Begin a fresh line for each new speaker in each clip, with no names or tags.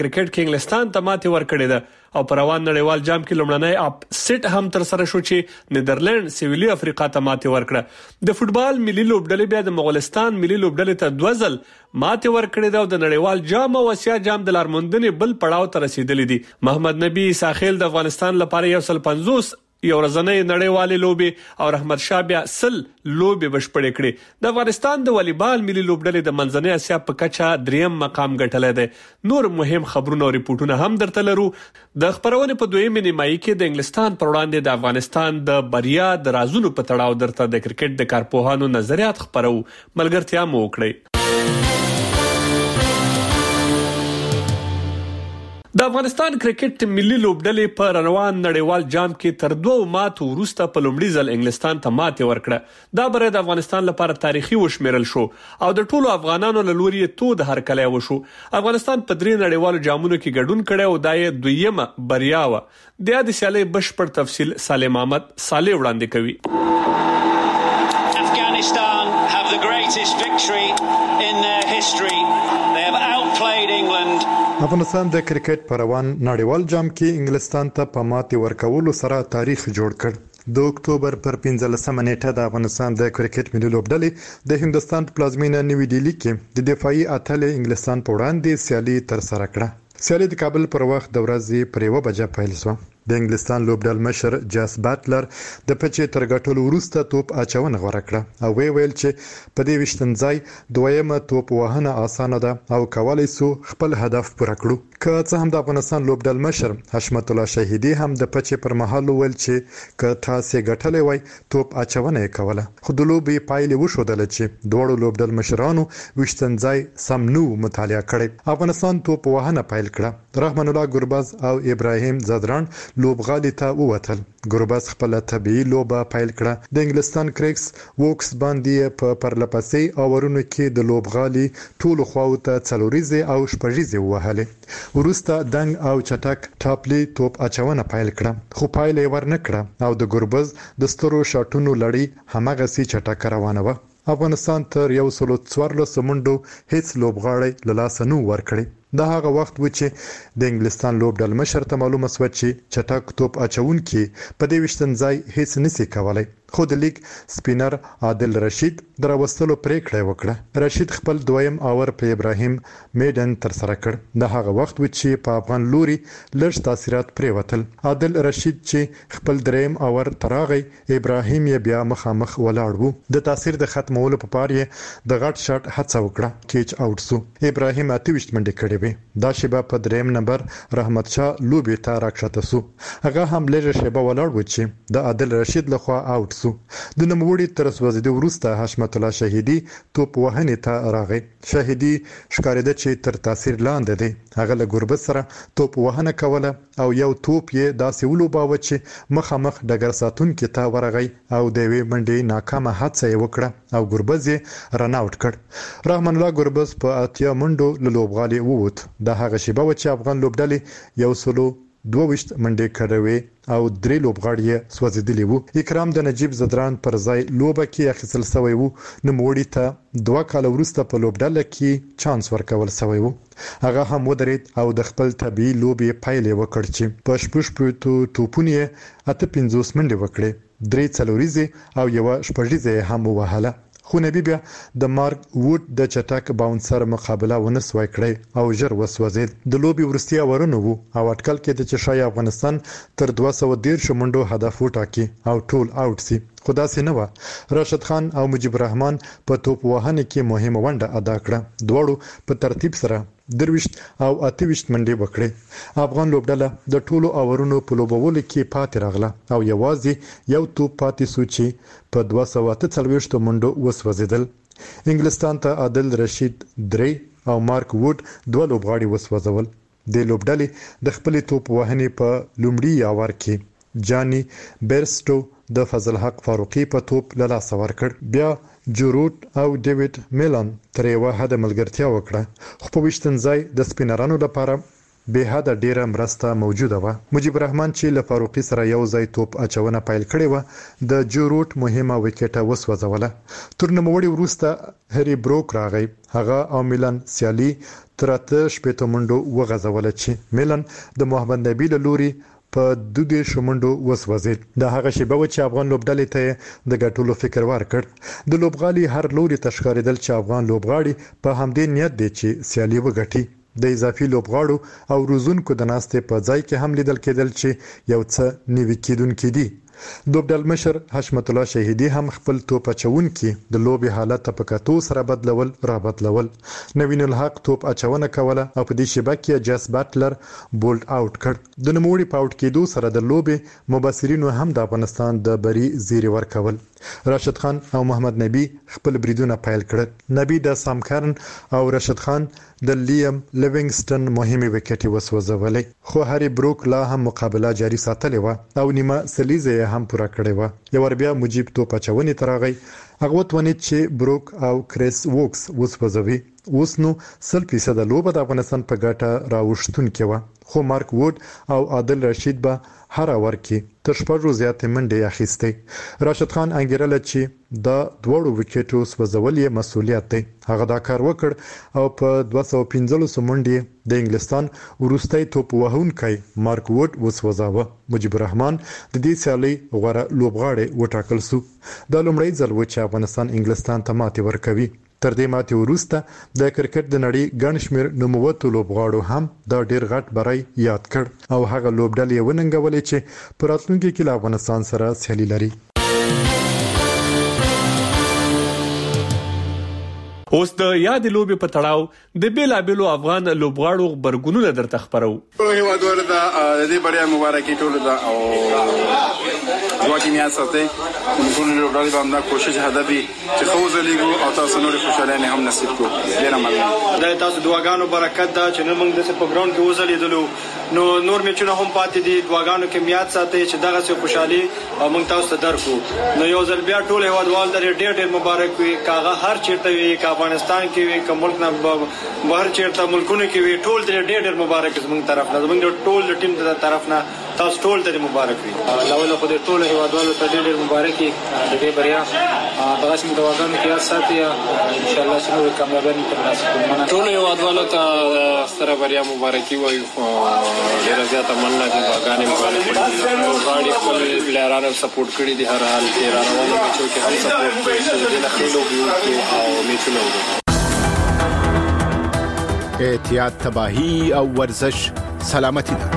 کرکټ کې انګلستان ته ماتې ورکړې ده او په روان نړیوال جام کې لومړنی اپ سیټ هم تر سره شو چې نیدرلند سویلي افریقا ته ماتې ورکړه. د فوتبال ملي لوبډلې بیا د مغولستان ملي لوبډلې ته 2 ځل ماتې ورکړې ده او د نړیوال جام او اسیا جام د لارموندنې بل پړاو ته رسیدلې دي. محمد نبی ساحل د افغانستان لپاره 150 یو ورځنۍ نړیوالې لوبي او رحمت شاه بیا 100 لوبي بشپړې کړې. د افغانستان د والیبال ملي لوبډلې د منځنۍ اسیا په کچه 3م مقام ګټلې ده. نور مهم خبرونه او ریپورتونه هم درته لرو. د خبرونه په 2مې نیمایي کې د انګلستان پر وړاندې د افغانستان د بریا د رازونو په تړاو درته د کرکټ د کارپوهانو نظریات خبرو. ملګرتیا مو وکړئ. د افغانستان کرکټ ملي لوبډلې په روان نړیوال جام کې تر 2 ماتو وروسته په لومړي ځل انګلستان ته ماتې ورکړه. دا بری د افغانستان لپاره تاریخي وشمیرل شو او د ټولو افغانانو له لوري تود هرکلی وشو. افغانستان په 3 نړیوالو جامونو کې ګډون کړی او دا یې 2مه بریا و. د دې سیالۍ بشپړ تفصیل سالم احمد صالح وړاندې کوي.
Afghanistan have the greatest victory in their history. They have outplayed England.
افغانستان د کرکټ په روان نړیوال جام کې انګلستان ته په ماتې ورکولو سره تاریخ جوړ کړ. د اکتوبر پر 15مه نیټه د افغانستان د کرکټ ملي لوبډلې د هندستان په پلازمینه نیوی ډیلی کې د دفاعي اتل انګلستان په وړاندې سیالي تر سره کړه. سیالي د کابل پر وخت د ورځې پر 1 بجه پیل شوه. د انګلستان لوبډل مشر جاس باتلر د پچې تر ګټلو وروسته توپ اچونه غوړه کړه او ویل چې په دې وشتنځای 2مه توپ وهنه اسانه ده او کولای سو خپل هدف پوره کړو. که څه هم د افغانستان لوبډل مشر حشمت الله شهیدی هم د پچې پر مهال ویل چې که تاسو ګټلې وای توپ اچونه کوله. خو د لوبي پایلې وښودل چې دوړو لوبډل مشرانو وشتنځای سم نو مطالعه کړي. افغانستان توپ وهنه پیل کړه. رحمان الله ګرباز او ابراهیم زدران لوبغالي ته ووتل. ګرباز خپل طبيعي لوبه پیل کړه. د انګلستان کریکس ووکس باندې په پرلپسې اورونو کې د لوبغالي ټولو خواو ته څلوريزه او شپږيزه وهله. ورسته دنګ او چټک ټاپلی توپ اچونه پیل کړه خو پایلې ورنکړه او د ګرباز د سترو شاټونو لړۍ همغه سي چټک روانه و. افغانستان تر 114 منډو هیڅ لوبغاړی له لاس نه ورکړي. دا هغه وخت و چې د انګلستان لوبډل مشر ته معلومه شو چې چټک توپ اچونکي په دې وشتنځای هیڅ نسی کولای. خو د لیگ سپینر عادل رشید دراوستلو پریکړه وکړه. رشید خپل 2م اور په ابراهیم میډن تر سره کړ. دا هغه وخت و چې په افغان لوري لږ تاثیرات پریوتل. عادل رشید چې خپل 3م اور تراغی ابراهیم یې بیا مخامخ ولاړ وو. د تاثیر د ختمولو په پاره د غټ شاټ هڅه وکړه. کیچ اوټ سو. ابراهیم 28 منډه کړې. دا شیبه په 3م نمبر رحمت شاه لوبي ته راکښته سو. هغه هم لږه شیبه ولاړ و چې د عادل رشید لخوا اوټ سو. د نوموړي تر سوځیدو وروسته حشمت الله شهیدی توپ وهنې ته راغی. شهیدی ښکارېده چې تر تاثیر لاندې دی. هغه له ګربز سره توپ وهنه کوله او یو توپ یې داسې ولوباوه چې مخامخ ډګر ساتونکي ته ورغی او د یوې منډې ناکامه هڅه یې وکړه او ګربز یې رن اوټ کړ. رحمان الله ګربز په 8 منډو له لوبغالي ووت. دا هغه شیبه و چې افغان لوبډلې 122 منډې کړې او 3 لوبغاړي سوځیدلي وو. اکرام د نجیب زدران پر ځای لوبه کې اخیستل شوی وو. نو موړی ته 2 کال وروسته په لوبډله کې چانس ورکول شوی وو. هغه هم ودرید او د خپل طبيعي لوبي پایلې وکړ چې په شپږ توپونه 58 منډې وکړې. 3 څلوريزه او یو شپږيزه هم وهله. خو نبی بیا د مارک ووډ د چټک باونسر مقابله ونسوي کړی او ژر وسوځید. د لوبي ورستیا ورونه وو او اټکل کې د چشای افغانستان تر 213 منډو هدف وټاکي او ټول اوټ سي. خدا سي نه و. راشد خان او مجيب الرحمن په توپ وهنه کې مهمه ونډه ادا کړه. دوړو په ترتیب سره 23 او 28 منډې وکړې. افغان لوبډله د ټولو اورونو په لوبولو کې پاتې راغله او یوازې یو توپ پاتې سو چې په 243 منډو وسوځیدل. انګلستان ته عادل رشید 3 او مارک ووډ 2 لوبغاړي وسوځول. د لوبډلې د خپل توپ وهنې په لومړي اور کې جانی بیرسټو د فضل حق فاروقي په توپ له لاس ورکړ. بیا جوروټ او ډیوډ میلان تر یو حد ملګرتیا وکړه. خو په وشتنځای د سپینرانو لپاره به حد ډیره مرسته موجوده و. مجيب الرحمن چې له فاروقي سره یو ځای توپ اچونه پیل کړې و د جوروټ مهمه وکټه وسوځوله. تر نوموړي وروسته هری بروک راغی. هغه او میلان سیالي تر 8 منډو وغځول چې میلان د محمد نبی له لوري په دوه شمنډو وسوځید. د هغه شیبه و چې افغان لوبډلې ته د ګټلو فکر ورکړ. د لوبغالي هر لوري تشکاریدل چې افغان لوبغاړي په همدې نیت دي چې سیالي وګټي. د اضافي لوبغاړو او روزونکو د ناستې په ځای کې هم لیدل کېدل چې یو څه نیوي کېدونکې دي. لوبډل مشر حشمت الله شهیدی هم خپل توپ اچونکي د لوبي حالت په کتو سره بدلول. نوین الحق توپ اچونه کوله او په دې شیبه کې جاس باتلر بولډ اوټ کړ. د نوموړي پاوټ کېدو سره د لوبي مبصرینو هم د افغانستان د بری زیری ورکول. راشد خان او محمد نبی خپل بریدونه پیل کړل. نبی د سامکرن او راشد خان د لیم لیوینګسټن مهمه وکټي وسوځولې. خو هری بروک لا هم مقابله جاري ساتلې و او نیمه سلیزه هم پوره کړې و. یو بیا مجيب توپ اچونې ترغی. هغه ونی چې بروک او کریس ووکس وسوځوي. اوس نو 100% لوبه د افغانستان په ګټه راوښتون کې و. خو مارک ووډ او عادل رشید به هر اور کې تر شپږ زیات منډه اخیسته. راشد خان انګیرل چې د دوړو وکټو سوځول یې مسولیت دی. هغه دا کار وکړ او په 215 منډه د انګلستان ورستۍ توپ وهونکی مارک ووډ وسوځاوه. مجيب الرحمن د دې سیالي غوړه لوبغاړي وټاکل سو. د لومړی ځل و چې افغانستان انګلستان ته ماتې ورکوي. تر دې ماتې وروسته د کرکټ د نړۍ ګڼ شمېر نوموتو لوبغاړو هم دا ډیر غټ بری یاد کړ او هغه لوبډلې وننګولې چې په راتلونکي کې له افغانستان سره سیالي لري.
اوس د یاد لوبي په تړاو د بیلابلو افغان لوبغاړو خبرګونونه درته خبرو.
هیوادوالو ته د دې بریا مبارکي ټولو ته او دعاګانې ساتي. موږ لوبغاړي باندې کوشش هدف چې خوځ لیګو او تاسو نور خوشاله هم نصیب کو. ډیر مننه. دا تاسو دعاګانو برکت دا چې موږ د په ګراوند کې وځلیدلو نو نور میچونه هم پاتې دي. دعاګانو کې میات ساتي چې دغه څه خوشحالي او موږ تاسو ته درکو. نو یو ځل بیا ټول هیوادوال ته ډیر مبارک وي. کاغه هر چیرته وي افغانستان کې وي کوم ملک نه بهر چیرته ملکونه کې وي ټول ډېر مبارک زموږ طرف نه زموږ ټول ټیم ته طرف نه تاسو ټول ته مبارک وي. لاول خو د ټول هیوادوالو ته ډېر مبارک وي د دې بریا. دغه سم دواګانو کې ساتي ان شاء الله چې نور کامیابی ترلاسه کړو. ټول هیوادوالو ته سره بریا مبارکي وایي. ډېر زیاته مننه چې دواګانې مبارک غاړي خپل پلیرانو سپورټ کړی دي. هر حال کې روانو میچو کې هم سپورټ کړی دي. خلکو او میچونه
احتیاط تباہی او ورزش سلامتی ده.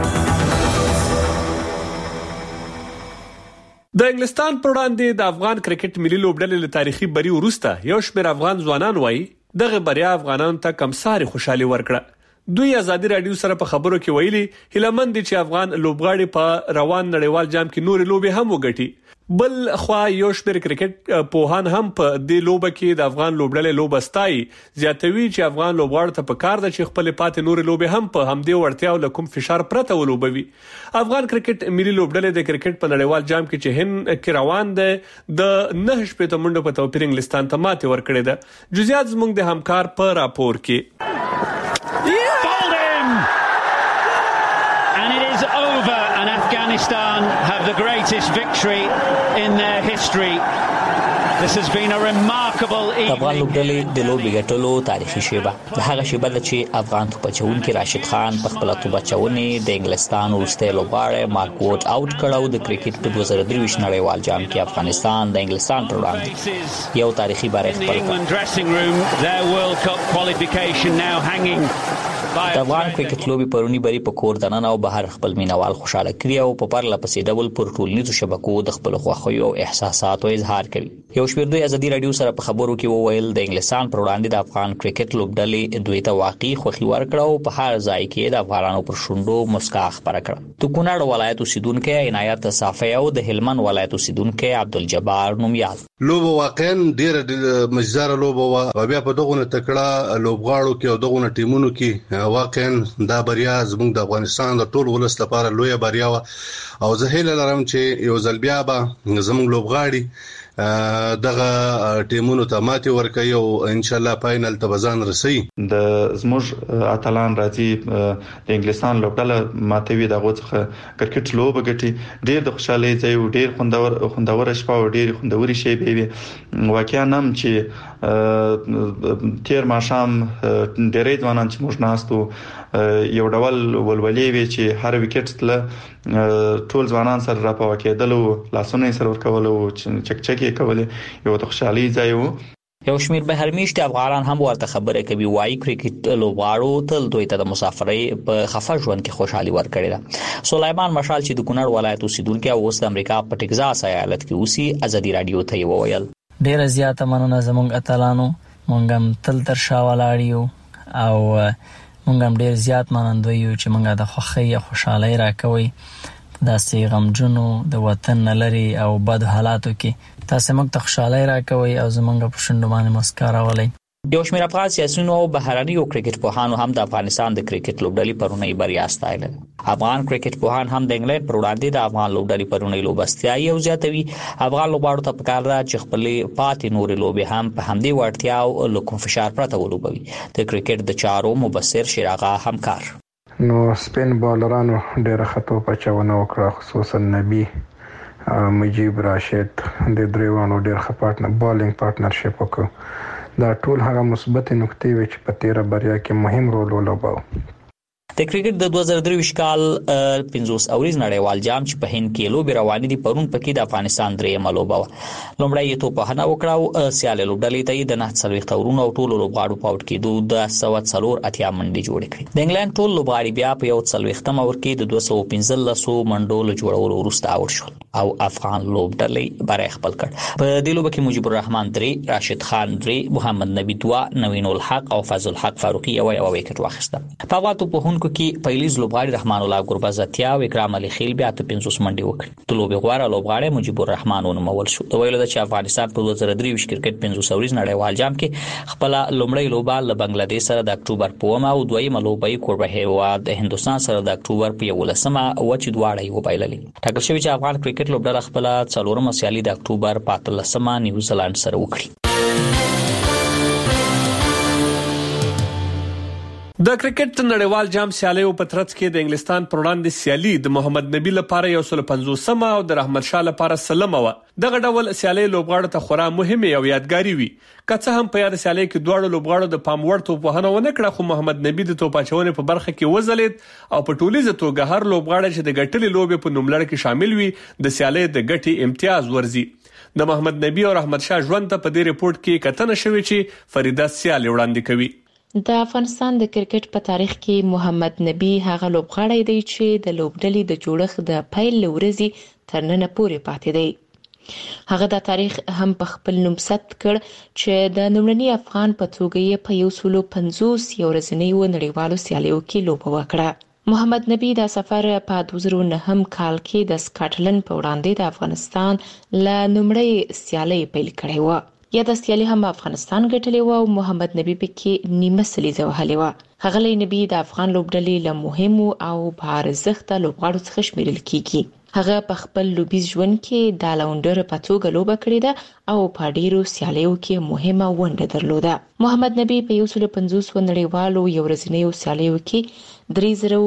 د انګلستان پر وړاندې د افغان کرکټ ملي لوبډلې له تاریخي بری وروسته یو شمېر افغان ځوانان وایي دغه بریا افغانانو ته کمساري خوشحالي ورکړه. دوی ازادي رادیو سره په خبرو کې ویلي هیلمند چې افغان لوبغاړي په روان نړیوال جام کې نور لوبي هم وګټي. بل خو یو شمېر کرکټ پوهان هم په دې لوبه کې د افغان لوبډلې لوبستای زیاتوي چې افغان لوبغاړو ته په کار ده چې خپل پاتې نور لوبي هم په همدې وړتیا او کوم فشار پرته ولوبوي. افغان کرکټ ملي لوبډلې د کرکټ په نړیوال جام کې چې هند کې روان ده د 9 منډو په توپیر انګلستان ته ماتې ورکړې ده. جزئیات زموږ د همکار په راپور کې.
Afghanistan have the greatest victory in their history. This has been a remarkable evening.
افغان لوبډلې د لوبې ګټلو تاریخي شیبه د هغه شیبه ده چې افغان توپچونکي راشد خان په خپل توپچونې د انګلستان وروستی لوبغاړی مارک ووډ اوټ کړ او د کرکټ په 2023 نړیوال جام کې افغانستان د انګلستان پر وړاندې یو تاریخي بری خپل کړ. د افغان کرکټ لوبي پرونی بری په کور دننه او بهر خپل مینوال خوشاله کړی او په پرله پسې ډول پر ټولنیزو شبکو د خپل خوښیو او احساساتو اظهار کړي. یو شمېر دوی ازادي رادیو سره په خبرو کې وویل د انګلستان پر وړاندې د افغان کرکټ لوبډلې دوی ته واقعي خوښي ورکړه او په هر ځای کې د افغانانو پر شونډو مسکا خپره کړه. د کونړ ولایت اوسیدونکو عنایت صافی او د هلمند ولایت اوسیدونکو عبدالجبار نومیال
لوبه واقعا ډېر مزدار لوبه و. بیا په دغه تکړه لوبغاړو کې او دغه ټیمونو کې واقعا دا بریا زموږ د افغانستان د ټول ولس لپاره لویه بریا و او زه هیله لرم چې یو ځل بیا به زموږ لوبغاړي دغه ټیمونو ته ماتې ورکوي او ان شاء الله فائنل ته ځان رسي.
د زموږ اتلان راځي د انګلستان لوبډله ماتوي دغه څخه کرکټ لوبه ګټي. ډیر د خوشحالي ځای او ډیر خوندور شپه او ډیر خوندوري شی به واقعا نم چې تیر ماشام ډېرې ځوانان چې موږ ناستو یو ډول ولولې وی چې هر وکټ تل ټول ځوانان سره راپاو کېدل او لاسونه سره ورکول او چکچکی کول یو د خوشحالي ځای وو.
یو شمیر بهرمیشت افغانان هم ورته خبره کوي وایي کرکټ لوبغاړو تل دوی ته د مسافرۍ په خفه ژوند کې خوشحالي ورکړي ده. سلیمان مشال چې د کونړ ولایت اوسیدونکي او اوس د امریکا په ټکزاس ایالت کې اوسي ازادي رادیو ته وویل
ډېر زیاته مننه زموږ اتلانو مونږ هم تل تر شا ولاړ یو او مونږ هم ډېر زیات منندوی یو چې مونږه د خوښۍ او خوشحالۍ راکوي داسې غمجنو د وطن لري او بد حالاتو کې تاسو موږ ته خوشحالۍ راکوي او زمونږ په شونډو باندې مسکا راولئ.
یو شمېر افغان سیاسيونو او بهرنیو کرکټ پوهانو هم د افغانستان د کرکټ لوبډلې پرونی بریا ستایله. افغان کرکټ پوهان هم د انګلند پر وړاندې د افغان لوبډلې پرونی لوبستیاي او زیاتوي افغان لوبغاړو ته پکار ده چې خپل پاتې نورې لوبې هم په همدې وړتیا او لکم فشار پرته ولوبوي. د کرکټ د چارو مبصر شیراغا همکار
نو سپین بالرانو ډېر خطو پچاونه وکړه خصوصا نبی مجيب راشد د دریوانو ډېر خپارټنر بالینګ پارټنرشپ وکړ. دا ټول هغه مثبت نقطې وي چې په تیره بریا کې مهم رول ولوباو.
د کرکټ د 2023 کال 50 اوریز نړیوال جام چې په هند کې لوبې روانې دي پرون پکې د افغانستان درېیمه لوبه و. لومړی یې توپخانه وکړه او سیالي لوبډلې ته د 49 تورونو او ټولو لوبغاړو په اوټ کې د 104 منډې جوړې کړې. د انګلند ټول لوبغاړي بیا په 140 اور کې د 215 منډو له جوړولو وروسته اوټ شول او افغان لوبډلې بری خپل کړ. په دې لوبه کې مجيب الرحمن 3 راشد خان 3 محمد نبی 2 نوین الحق او فضل الحق فاروقي یو وکټ واخیسته. په واټو په هونکو کې پایلیز لوبغاړي رحمان الله ګوربزتیا او اکرام علي خیل بیا ته 50 منډي وکړي. د لوبې غوړه لوبغاړي مجيب الرحمن ونومول شو. د ویلو چې افغانستان په 2023 کرکټ 50 اوریز نړیوال جام کې خپل لومړی لوبه له بنگلاديش سره د اکتوبر په 1 او دویمه لوبه یې کوربه هیواد د هندستان سره د اکتوبر په 11مه او چې دواړه یې وبایللې. ټاکل شوی چې افغان کرکټ لوبډله خپل څلورمه سیالي د اکتوبر په 13مه نیوزیلند سره وکړي.
د کرکټ نړیوال جام سیالیو په ترڅ کې د انګلستان پر وړاندې سیالي د محمد نبی لپاره 150مه او د رحمت شاه لپاره سلمه و. دغه ډول سیالي لوبغاړو ته خورا مهمه او یادګاری وي. که څه هم په یاد سیالي کې دوه لوبغاړو د پام وړ توپخانه ونه کړه خو محمد نبی د توپاچونې په برخه کې وزلید او په ټولیزه توګه هر لوبغاړی چې د ګټلې لوبې په نوملړ کې شامل وي د سیالي د ګټي امتیاز ورزي. د محمد نبی او رحمت شاه ژوند ته په دې ریپورت کې کتنه شوې چې فریده سیالي وړاندې کوي.
د افغانستان د کرکټ په تاریخ کې محمد نبی هغه لوبغاړی دی چې د لوبډلې د جوړښت د پیل لورځي تر نن پورې پاتې دی. هغه د تاریخ هم په خپل نوم ثبت کړ چې د نومړني افغان په توګه یې په 150 یو ورځنی نړیوالو سیالیو کې لوبه وکړه. محمد نبی دا سفر په 2009 کال کې د سکاټلند په وړاندې د افغانستان له نومړی سیالي پیل کړی و. یا د سیالي هم افغانستان ګټلې و او محمد نبی پکې نیمه سلیزه وهلې و. هغه نبی د افغان لوبډلې له مهمو او بارزښت لوبغاړو څخه شمیرل کیږي. هغه په خپل لوبیز ژوند کې د لاونډر په توګه لوبه کړې ده او په ډیرو سیالیو کې مهمه ونډه درلوده. محمد نبی په 150 نړیوالو یو ورځنیو سیالیو کې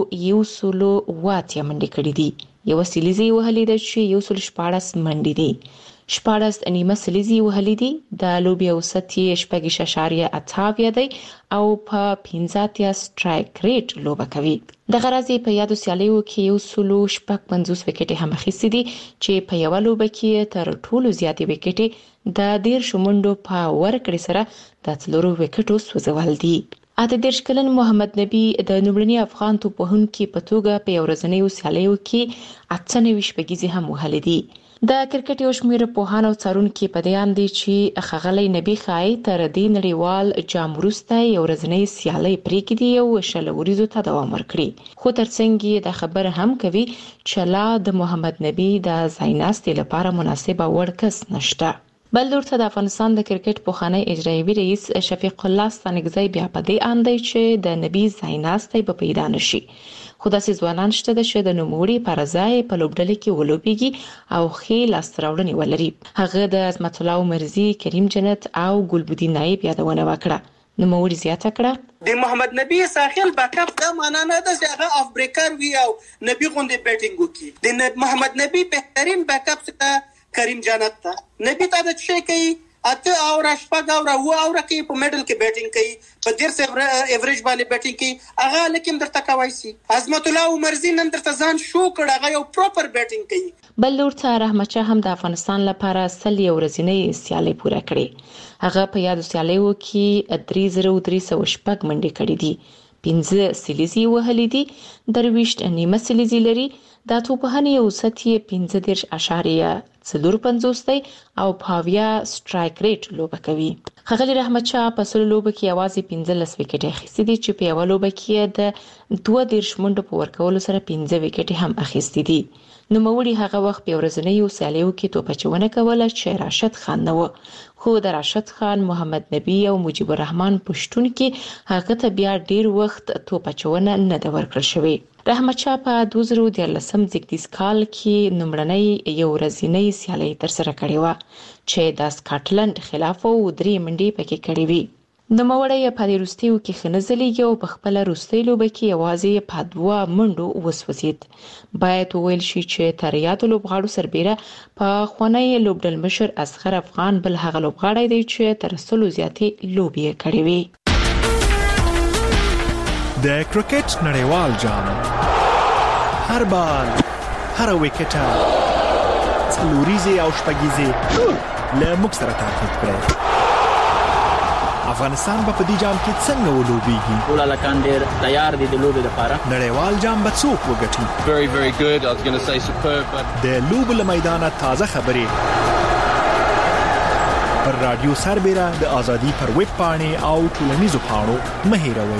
3108 منډې کړې دي. یو سلیزه وهلې ده چې 114 منډې دي. 14 نیمه سلیزي وهلې دي. د لوبي اوسط یې 6.8 دی او په 15 سټرایک ریټ لوبه کوي. د غرضې په یادو سیالیو کې 150 وکټې هم اخیستې دي چې په یو لوبه کې تر ټولو زیاتې وکټې د 10 منډو په ورکړې سره د 3 وکټو سوځول دي. اته 10 کلن محمد نبی د نومړني افغان توپوهونکي په توګه په ورځنیو سیالیو کې 98 شپږیزې هم وهلې دي. د کرکټ یو شمېر پوهان او څارونکي په دې اند دي چې ښاغلی نبی خای تر دې نړیوال جام وروسته یو ورځنی سیالي پرېږدي او شل وریزو ته دوام ورکړي. خو ترڅنګ یې د خبر هم کوي چې لا د محمد نبی د ځایناستې لپاره مناسبه وړ کس نشته. بل ورته د افغانستان د کرکټ پوخانی اجرایي رئیس شفیق الله ستانګزی بیا په دې اندی چې د نبی زایناستي په پیدا نشي. خو داسې ځوانان شته چې د نوموړي پر ځای په لوبډلې کې ولوبېږي او خې لاستراوړنې ولري. هغه د عظمت الله عمرزي، کریم جنت او ګلبدین نایب یادونه وکړه. نوموړي زیاته کړه
د محمد نبی ساحل بیکاپ دا معنا نه ده چې هغه اف بریکر وي او نبی غوندې بیټینګ وکړي. د محمد نبی بهترین بیکاپ څخه کریم جنت ته نبی ته د څه کوي اته او راشپاګ او راو او رکی په میډل کې بیټینګ کوي، په ډیر ایوریج باندې بیټینګ کوي. هغه لکه درته کوي سي عظمت الله عمرزي نن درته ځان شو کړه، هغه یو پراپر بیټینګ کوي.
بل ورته رحمت شاه هم د افغانستان لپاره سل یو ورځنی سیالي پوره کړې. هغه په یاد سیالیو کې 3306 منډې کړې دي، 15 سلیزي وهلې دي، 23 نیمه سلیزي لري. د توپخانه یو سطحي 15.54 دی او پاویا سټرایک ریټ لوبه کوي. خغلی رحمت شاه په سلو لوبه کې یوازې 15 وکټ اخیستي دي چې په یو لوبه کې د 22 منډو په ورکولو سره 15 وکټ هم اخیستي دي. نوموړي هغه وخت په ورځنیو سیالیو کې توپچونه کوله چې راشد خان نه و، خو د راشد خان، محمد نبی او مجيب الرحمن پښتون کې هغه ته بیا ډیر وخت توپچونه نه د ورکړل شوی. رحمت شاه په 2013 زیږدیز کال کې نمړنۍ یو ورځنی سیالي ترسره کړې و چې د سکاټلند خلاف او 3 منډې پکې کړې وي. نوموړی په وروستیو کې خنځلېږي او په خپل وروستۍ لوبه کې یوازې په 2 منډو وسوځید. باید وویل شي چې تر یادو لوبغاړو سربېره په خوانی لوبډل مشر اصغر افغان بل هغه لوبغاړی دی چې تر څلو زیاتې لوبې کړې وي.
د کرکټ نړیوال جام هر بال هر وکټه څلوریزه او شپږیزه له موږ سره تعقیب کړئ. افغانستان په دې جام کې څنګه ولوبېږي؟
ټول لکان ډېر تیار دي د لوبې لپاره.
نړیوال جام به څوک وګټي؟
Very very good. I was going to say superb.
د لوبې له میدانه تازه خبرې پر رادیو سربېره د ازادي پر ویب پاڼې او ټولنیزو پاڼو مه هېروئ.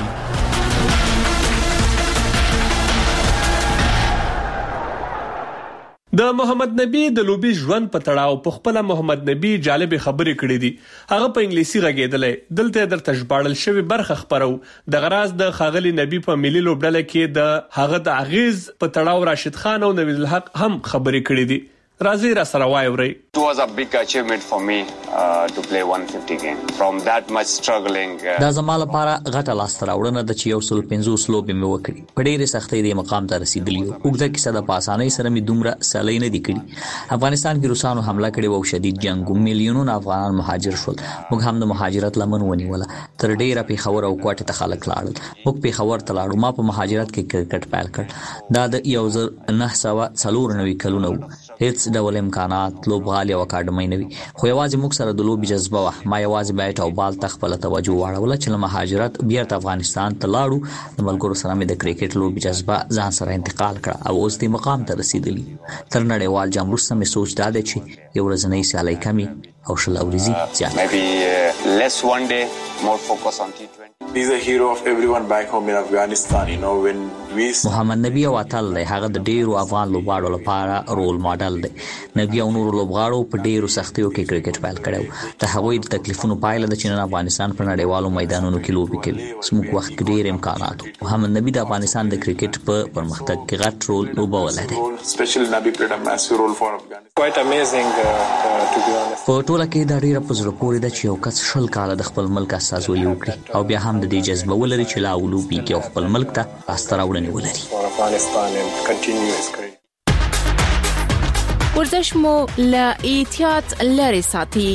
د محمد نبی د لوبي ژوند په تړاو په خپل محمد نبی جالب خبرې کړې دي. هغه په انګلیسي غږېدلې. دلته درته ژباړل شوی برخه خبرو د غراز د خاغلی نبی په ملي لوبډله کې د هغه د اغیز په تړاو راشد خان او نوید الحق هم خبرې کړې دي. راځي را سره وایوري.
It was a big achievement for me to play 150 game from that much struggling.
دا زما لپاره غټه لاسته راوړنه ده چې 150 لوبې مې وکړې. په ډېرې سختۍ د مقام ته رسیدلی یم. اوږده کیسه ده، په اسانۍ سره مې دومره سیالۍ نه دي کړي. افغانستان کې روسانو حمله کړې وه او شدید جنګ و. میلیونونه افغانان مهاجر شول. موږ هم د مهاجرت لمن ونیوله. تر ډېره پېښور او کوټې ته خلک لاړل. موږ پېښور ته لاړو. ما په مهاجرت کې کرکټ پیل کړ. دا د 1994 کلونه و. هیڅ ډول امکانات، لوبغالي او اکاډمۍ نه وي، خو یوازې موږ سره د لوبي جذبه وه. ما یوازې بیټ او بال ته خپل توجه واړوله چې له مهاجرت بیرته افغانستان ته لاړو. د ملګرو سره مې د کرکټ لوبي جذبه ځان سره انتقال کړه او اوس دې مقام ته رسیدلی. تر نړیوال جام وروسته مې سوچ دا دی چې یو ورځنۍ سیالۍ کمي او شل ورځې زیات.
Maybe less one day, more focus on T20.
He's a hero of everyone back home in Afghanistan. You know, when we
محمد نبی او اتل دی. هغه د ډیرو افغان لوبغاړو لپاره رول ماډل دی. نبی او نور لوبغاړو په ډیرو سختیو کې کرکټ پیل کړو. د هغوی د تکلیفونو پایله د چین افغانستان په نړیوالو میدانونو کې لوبې کوي. سموږ وخت کې ډیر امکانات. محمد نبی د افغانستان د کرکټ په پرمختګ کې غټ رول لوبولی دی.
Especially Nabi played a massive role for Afghanistan.
Quite amazing to be honest.
په ټوله کې دا ډیره په زړه پورې ده چې یو کس 20 کاله د خپل ملک استازولي وکړي او بیا هم د دې جذبه ولري چې لا ولوبېږي او خپل ملک ته لاسته راوړنې ولري.
ورزش مو له احتیاط لرې ساتي.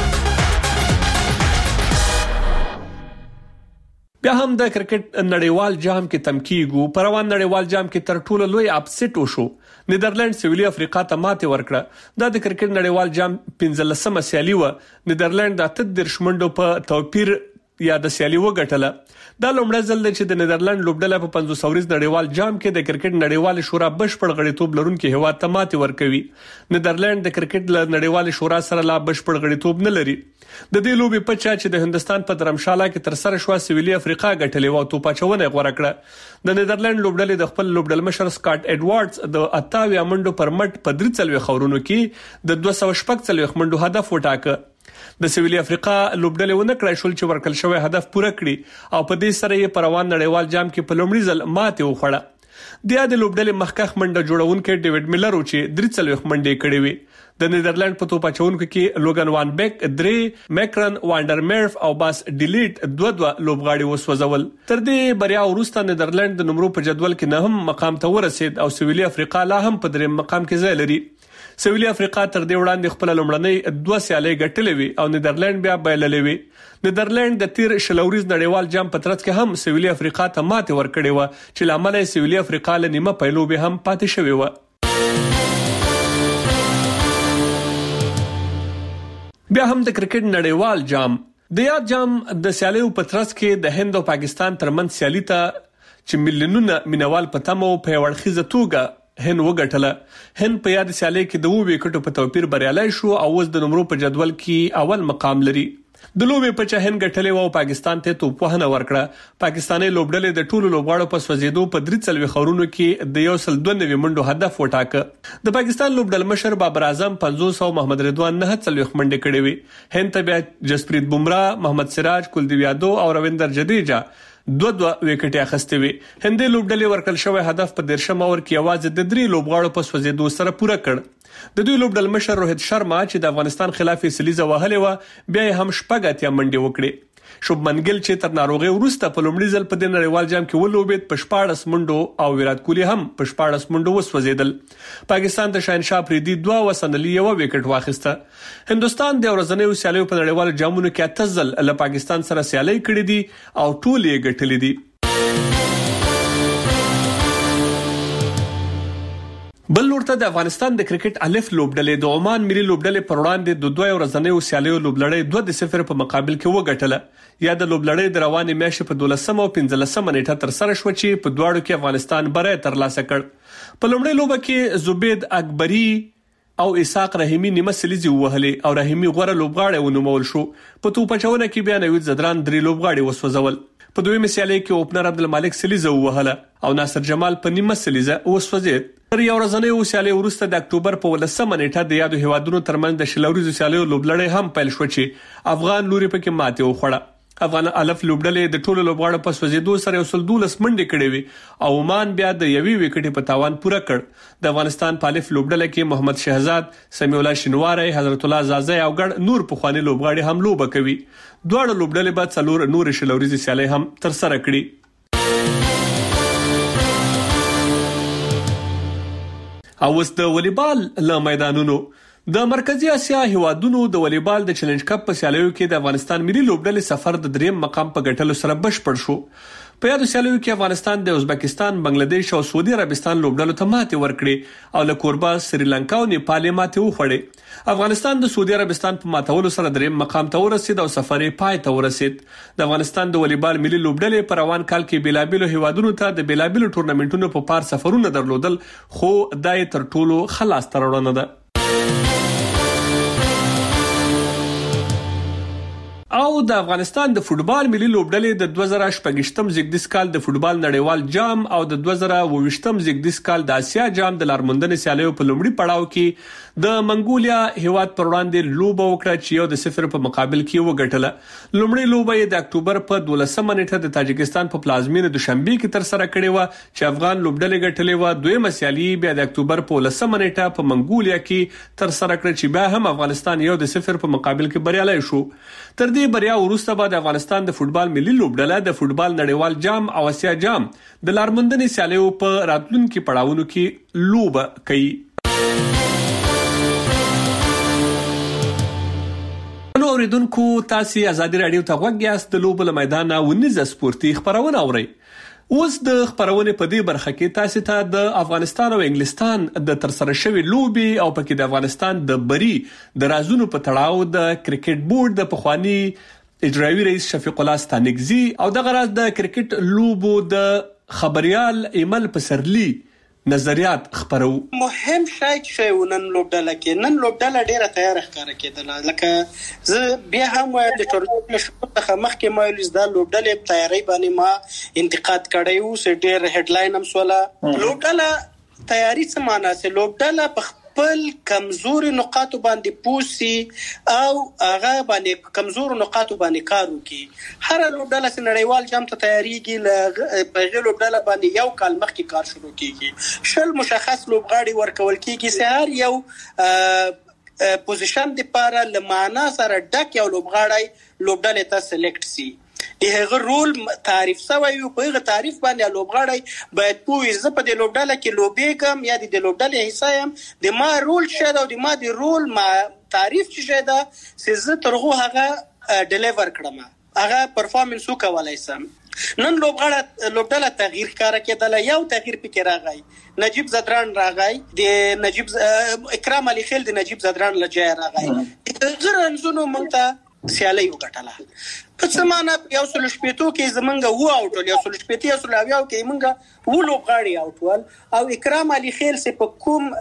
بیا هم د کرکټ نړیوال جام کې تمکیږو. په روان نړیوال جام کې تر ټولو لوی اپسیټ وشو. نیدرلند سویلي افریقا ته ماتې ورکړه. دا د کرکټ نړیوال جام 15مه سیالي و. نیدرلند د 8 منډو په توپیر یا د سیالي وګټله. دا لومړی ځل دی چې د نیدرلند لوبډله په 500 ورځ نړیوال جام کې د کرکټ نړیوال شورا بشپړ غړیتوب لرونکي هیواد ته ماتې ورکوي. نیدرلند د کرکټ له نړیوال شورا سره لا بشپړ غړیتوب نه لري. د دې لوبې په چا چې د هندستان په درمشاله کې تر سره شو سویلي افریقا ګټلې و او توپاچونه غوړه کړه. د نیدرلند لوبډلې د خپل لوبډل مشر سکاټ ایډوارډز د 28 منډو پر مټ په 3 خورونو کې د 240 منډو هدف وټاکه. د سویلي افریقا لوبډلې ونه کړای شول چې ورکل شوی هدف پوره کړي او په دې سره یې په روان نړیوال جام کې په لومړي ځل ماتې وخوړه. د لوبډلې مخکښ منډه جوړونکي ډیوډ میلر چې 3 منډې کړې وي. د نیدرلند په توپاچونکو کې لوګن وان بیک 3 میکرن وانډرمرف او باس ډیلیټ 2 لوبغاړي وسوځول. تر دې بریا وروسته نیدرلند د نمرو په جدول کې 9 مقام ته ورسید او سویلي افریقا لا هم په 3 مقام کې ځای لري. سویلي افریقا تر دې وړاندې خپل لومړنۍ 2 سیالۍ ګټلې وي او نیدرلند بیا بایللې وي. نیدرلند د تیر شلوريز نړیوال جام په ترڅ کې هم سویلي افریقا ته ماتې ورکړې و چې لامل یې سویلي افریقا له نیمه پیلو به هم پاتې شوی و. بیا هم د کرکټ نړیوال جام د یاد جام د سیالیو په ترڅ کې د هند او پاکستان ترمنځ سیالي ته چې ملیونونه مینوال په تمو په وړخیزه توګه هند وګټله. هند په یاد سیالي کې د 2 وکټو په توپیر بریالي شو او اوس د نمرو په جدول کې اول مقام لري. د لوبې په چا هند ګټلې او پاکستان ته توپ وهنه ورکړه. پاکستاني لوبډلې د ټولو لوبغاړو په سوځېدو په 3 خورونو کې د 192 منډو هدف وټاکه. د پاکستان لوبډل مشر بابر اعظم 500 او محمد رضوان 49 منډې کړې وي. هند ته بیا جسپریت بمراه، محمد سراج، کلدیپ یادو او رویندر جډیجا 2 وکټې اخیستې وي. هندي لوبډلې ورکل شوی هدف په 13 اور کې یوازې د 3 لوبغاړو په سوځېدو سره پوره کړ. د دوی لوبډل مشر روهیت شرما چې د افغانستان خلاف سلیزه وهلې و بیا هم شپږ منډې وکړې. شوبمن ګل چې تر ناروغي وروسته په لومړي ځل په د نړیوال جام کې ولوبید په 14 منډو او ویرات کوهلی هم په 14 منډو وسوځیدل. پاکستان د شاهنشاه افریدي 2 وسنلي یو وکټ واخیسته. هندستان د ورځنیو سیالیو په نړیوال جامونو کې 8 ځل له پاکستان سره سیالي کړې دي او ټول یې ګټلې دي. بل ورته د افغانستان د کرکټ الف لوبډلې د عمان ملي لوبډلې پر وړاندې د 2 ورځنیو سیالیو لوبلړۍ 2-0 په مقابل کې وګټله. یا د لوبلړۍ د روانې میاشتې په 12 او 15 نیټه تر سره شو چې په دواړو کې افغانستان بری ترلاسه کړ. په لومړۍ لوبه کې زبید اکبری او اسحاق رحیمی نیمه سلیزي وهلې او رحیمی غوړه لوبغاړی ونومول شو. په توپچونه کې بیا نوید زدران 3 لوبغاړي وسوځول. په دویمه سیالي کې اوپنر عبدالمالک سلیزه وهله او ناصر جمال په نیمه سلیزه وسوځید. تر یو ورځنۍ سیالي وروسته د اکتوبر په 18 نیټه د یادو هیوادونو ترمنځ د شلوريزو سیالیو لوبلړۍ هم پیل شو چې افغان لوري پکې ماتې وخوړه. افغان الف لوبډلې د ټولو لوبغاړو په سوځېدو سره 12 منډې کړې وي او عمان بیا د 1 وکټ په تاوان پوره کړ. د افغانستان په الف لوبډلې کې محمد شهزاد، سمیع الله شینواری، حضرت الله زازی او ګډ نور پخوانی لوبغاړي هم لوبه کوي. دواړه لوبډلې بعد څلور نور شلوريزي سیالي هم تر سره کړي. او اوس د والیبال له میدانونو د مرکزی اسیا هیوادونو د والیبال د چیلنج کپ په سیالیو کې د افغانستان ملي لوبډلې سفر د 3 مقام په ګټلو سره بشپړ شو. په یادو سیالیو کې افغانستان د ازبکستان، بنگلاديش او سعودي عربستان لوبډلو ته ماتې ورکړې او له کوربه سریلانکا او نیپال ماتې وخوړې. افغانستان د سعودي عربستان په ماتولو سره 3 مقام ته ورسید او سفر یې پای ته ورسید. د افغانستان د والیبال ملي لوبډلې په روان کال کې بیلابیلو هیوادونو ته د بیلابیلو ټورنمنټونو په پار سفرونه درلودل، خو دای تر ټولو خلاص ترونه ده. او د افغانستان د فوتبال ملي لوبډلې د 2018 زیږدیز کال د فوتبال نړیوال جام او د 2022 زیږدیز کال د اسیا جام د لارموندنې سیالیو په لومړي پړاو کې د منګولیا هیواد پر وړاندې لوبه وکړه چې یو د 0 په مقابل کې وګټله. لومړی لوبه یې د اکتوبر په 12 نیټه د تاجکستان په پلازمینه دوشنبه کې تر سره کړې و چې افغان لوبډلې ګټلې و. دویمه سیالي بیا د اکتوبر په 19 نیټه په منګولیا کې تر سره کړه چې بیا هم افغانستان یو د 0 په مقابل کې بریالي شو. تر دې بریا وروسته بعد افغانستان د فوتبال ملي لوبډله د فوتبال نړیوال جام او اسیا جام د لارموندنې سیالیو په راتلونکو پړاوونو کې لوبه کوي. نو اوریدونکو تاسو آزادي رادیو ته غوږ یاست. د لوبو له میدان ونیزه سپورتي خبرونه اورئ. اوس د خبرونه په دې برخه کې تاسو ته د افغانستان او انګلستان د ترسره شوی لوبي او پکې د افغانستان د بری د رازونو په تړاو د کرکټ بورډ د پخوانی اجرایي رئیس شفیق الله ستانکزی او د غراز د کرکټ لوبو د خبريال ایمل پسرلی نظریات خبرو.
مهم شای چې نن لوبډله کې نن لوبډله ډیره تیار ښکاره کېدله، لکه زه بیا هم وایم د ټورنمنټ شروع څخه مخکې ما ویل دا لوبډلې تیاری باندې ما انتقاد کړی و چې ډیر هډلاین هم سوله. لوبډله تیاری څه معنا چې لوبډله په خپل کمزوري نقاط باندې پوسی او هغه باندې کمزور نقاط باندې کار وکړي. هر لوبډله چې نړیوال جام ته تیاریږي په غیر لوبډله باندې یو کال مخکې کار شروع کیږي، شل مشخص لوبغاړي ورکول کیږي چې هر یو پوزیشن د پاره لمانه سره ډک یو لوبغاړی لوبډله ته سلیکټ سي. هغه رول تعریف شوی او په هغه تعریف باندې لوبغاړی باید پوه زه په دې لوبډله کې لوبېږم یا د لوبډلې حصہ یم، د ما رول شه دا او د ما د رول ما تعریف چې دا چې زه ترغه هغه ډیلیور کړم، هغه پرفارمنس وکولای سم. نن لوبډله تغییر ښکاره کېدله، یو تغییر پکې راغی، نجیب زدران راغی، د نجیب اکرام علي خیل د نجیب زدران لجای راغی، غیر انزونو مونږ سیالي وګټله. په څه معنا یو سل شپېتو کې زمونږ وو اوټول، یو سل شپېتې یو سل اویاو کې مونږ وو لوبغاړي اوټول، او اکرام علي خیل سي په کوم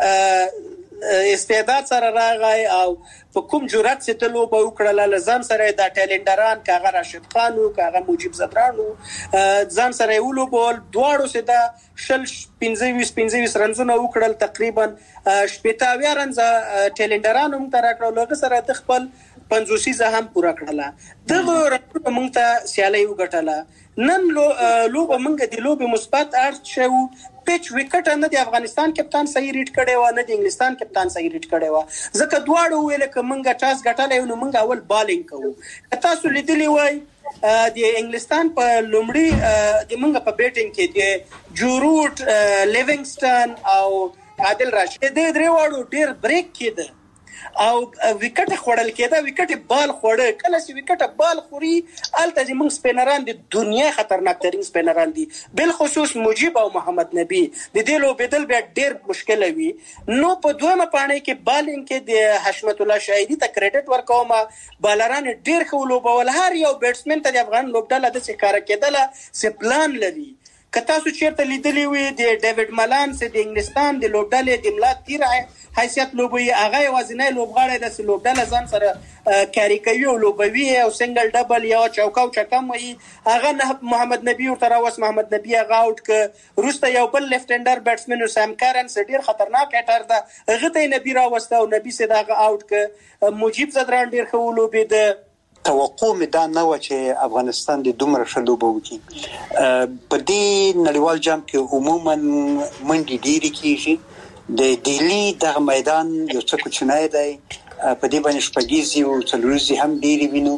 استعداد سره راغی او په کوم جرأت سره ته لوبه وکړه، لزان سره د ټالنټران کاغه راشد خان او کاغه مجيب زدران ځان سره ولوبول، دواړو سره د شل 15 رنزونه وکړل، تقریبا 80 رنز ټالنټران هم تر کړل، لږ سره د خپل 50 هم پورا کړله. دغه رقم موږ ته سیالي وګټله. نن لوبه موږ د لوبې مثبت اړخ شو، پیچ وکټ نه د افغانستان کپتان صحیح ریټ کړي و نه د انګلستان کپتان صحیح ریټ کړي و، ځکه دواړو ویل ک موږ ټاس ګټلې نو موږ اول بالینګ کوو. تاسو لیدلی وای د انګلستان په لومړی د موږ په بیټینګ کې د جوروټ لیوینګسټن او عادل راشد د درې واړو ډیر بریک کېده او وکټ خوړل کېده، وکټ بال خوړل، کله چې وکټ بال خوري الته د موږ سپینران د دنیا خطرناک ترين سپینران دي، بل خصوص مجيب او محمد نبی د دې لوبېدل بیا ډېر مشکل وي. نو په دویمه پاڼه کې بالینګ کې د حشمت الله شاهدی ته کریډټ ورکوم، بالران ډېر ښه لوبول، هر یو بیټسمن ته د افغان لوبډله د څه کار کېدله څه پلان لري. که تاسو چیرته لیدلی وي د ډیوډ ملان سره د انګلستان د لوبډلې د ملا تیر حیثیت لوبوي، هغه وزنه لوبغاړی د لوبډله ځان سره کاری کوي او لوبوي او سنگل ډبل یا چوکاو چکم وي، هغه محمد نبی او تراوس محمد نبی هغه اوټ ک روسته یو بل لیفت هندر بیټسمن سام کارن ډیر خطرناک اټر ده، هغه ته نبی راوسته او نبی سره هغه اوټ ک مجيب زدران ډیر خو لوبید.
توقع مې دا نه و چې افغانستان د دومره ښه لوبه وکړي. په دې نړیوال جام کې عموما منډې ډېرې کېږي، د ډیلي دغه میدان یو څه کوچنی دی، په دې باندې شپږیزې او څلوریزې هم ډېرې وینو.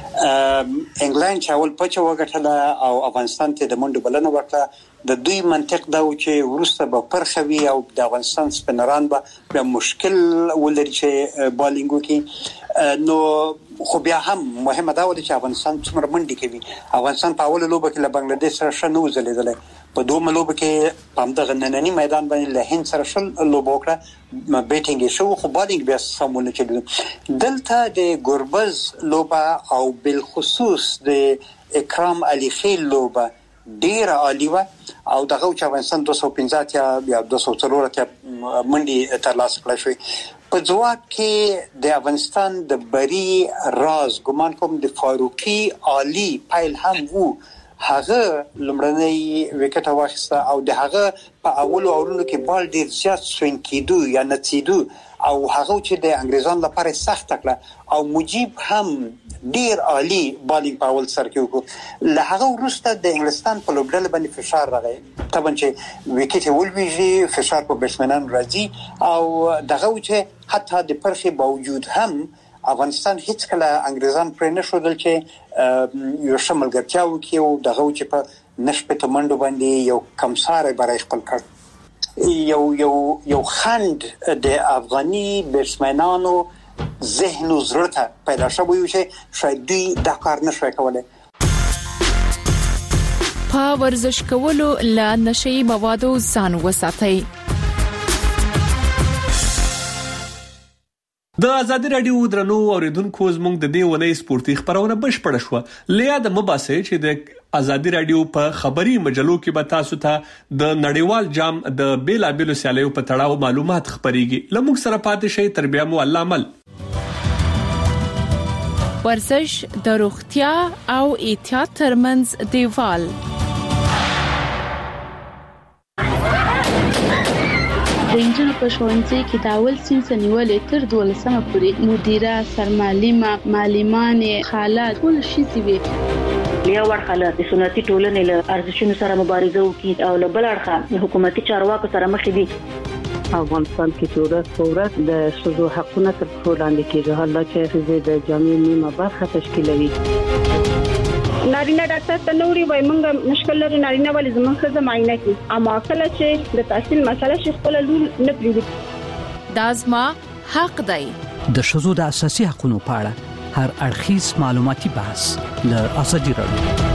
انګلند چې اول پچه وګټله او افغانستان ته د منډو بلنه ورکړه، د دوی منطق دا و چې وروسته به پرخه وي او د افغانستان سپینران به بیا مشکل ولري چې بالینګ وکړي. نو خو بیا هم مهمه دا وه چې افغانستان څومره منډې کوي. افغانستان په اوله لوبه کې له بنګلادیش سره ښه نه و ځلېدلی، په دومره لوبه کې په همدغه ننني میدان باندې له هند سره ښه لوبه وکړه، بیټینګ یې ښه و خو بالینګ بیا سم ونه چلېده. دلته د ګوربز لوبه او بالخصوص د اکرام علي خیل لوبه ډیره عالی وه او دغه چې افغانستان 215 یا 204 منډې ترلاسه کړای شوې. په ځواب کې د افغانستان د بری راز ګمان کوم د فاروقي عالی پایل هم وو، هغه لمړنۍ وکټ واخیسته او د هغه په اولو اورونو کې بال ډیر زیات سوینګ کېدو یا نڅېدو او هغه چې د انګریزانو لپاره سخت کړه او مجيب هم ډیر عالی بالینګ په اول سر کې وکړو. له هغه وروسته د انګلستان په لوبډله باندې فشار راغی، طبعا چې وکټ ولويږي فشار په بیټسمنان راځي او دغه چې حتی د پرخې باوجود هم افغانستان هیڅ کله انګریزان پرې نه شودل چې یو شمل ګټیا وکي او دغه چې په نشپته منډو باندې یو کمسار برای خپل کړ. یو خند د افغاني بیټسمنانو ذهن او زړه ته پیدا شوی چې شاید دوی دا کار نشوي کولای.
په ورزش کولو له نشي موادو ځان وساتئ.
د ازادي رادیو درنو اوریدونکو زموږ د دې ونې سپورتي خبرونه بشپړ شو لیاد مباسه چې د ازادي رادیو په خبري مجلو کې به تاسو ته د نړیوال جام د بیلابیلو سیالیو په تړاو معلومات خبريږي لموږ سره پاتې شي تر بیا مو الله عمل
ورزش د روغتیا او احتیاط ترمنځ دیوال
د انجنونو په ښوونځي کې د اول صنف نیولې تر 12مه پورې مدیره سرمعلمه معلمانې خالات ټول شي وي
یو ورخاله د سنتي ټولنې له ارزښتونو سره مبارزه وکړي او له بل اړخه حکومتي چارواکو سره مخ دي
افغانستان کې چې ورځ په ورځ د ښځو حقونه تر پښو لاندې کېږي حالا چې ښځې د جامعې نیمه برخه تشکیلوي
نارینه ډاکټر ته نوري وای مونږ مشکل لري نارینه ولې زموږ ښځه معاینه کوي اما کله چې د تحصیل مسله شي خپل لور نه پریږدي
دا زما حق دی
د ښځو د اساسي حقوقو په اړه هر اړخیز معلوماتي بحث له ازادي رادیو